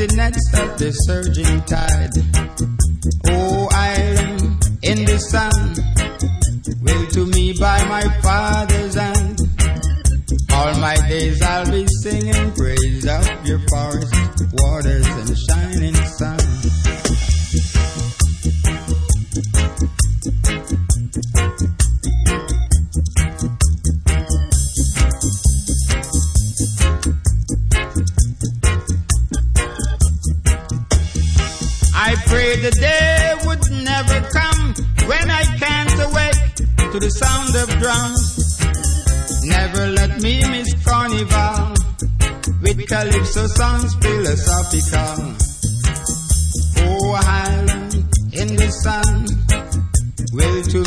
empty nets of the surging tide. Oh, island in the sun, will to me by my father's hand. All my days I'll be singing praise of your forest waters and shining sun. I pray the day would never come when I can't awake to the sound of drums. Never let me miss carnival with calypso songs philosophical. Oh, island in the sun, will to